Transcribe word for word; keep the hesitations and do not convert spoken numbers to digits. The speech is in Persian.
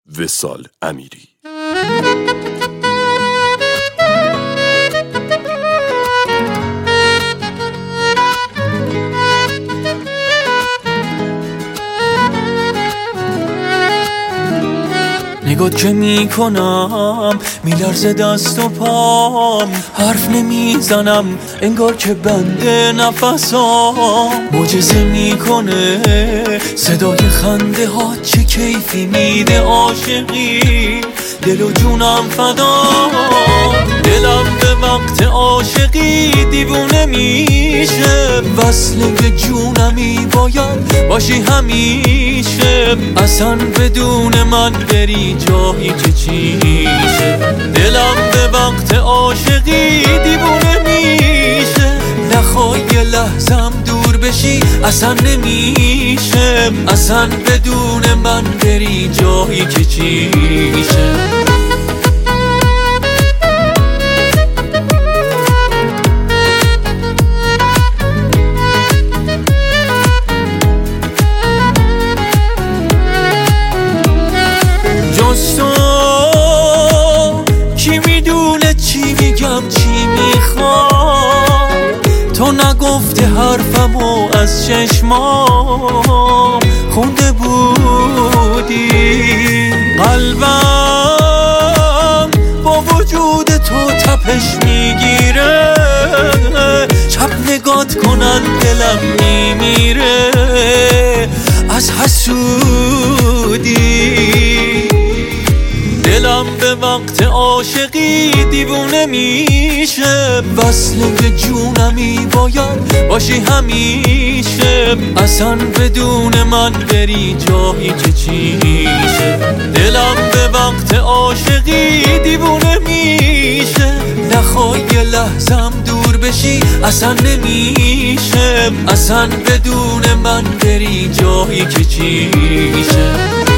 وصال امیری. نگات که میکنم میلرزه دست و پام، حرف نمیزنم انگار که بنده نفسام. معجزه میکنه صدای خنده ها، چه کیفی میده عاشقی، دل و جونم فدا. دلم به وقت عاشقی دیوونه میشه، وصل به جونمی باید باشی همیشه. اصلا بدون من بری جایی که چیشه. دلم به وقت عاشقی دیوونه میشه، نخوای یه لحظم دور بشی اصلا نمیشه. اصلا بدون من بری جایی که چیشه. چی میخوام تو نگفته حرفمو از چشمام خونده بودی. قلبم با وجود تو تپش میگیره، شب نگات کنن دلم میمیره از حسودی. دلم به وقت عاشقی دیوونه میشه، وصل به جونمی باید باشی همیشه. اصلا بدون من بری جایی که چیشه. دلم به وقت عاشقی دیوونه میشه، نخوای یه لحظم دور بشی اصلا نمیشه. اصلا بدون من بری جایی که چیشه.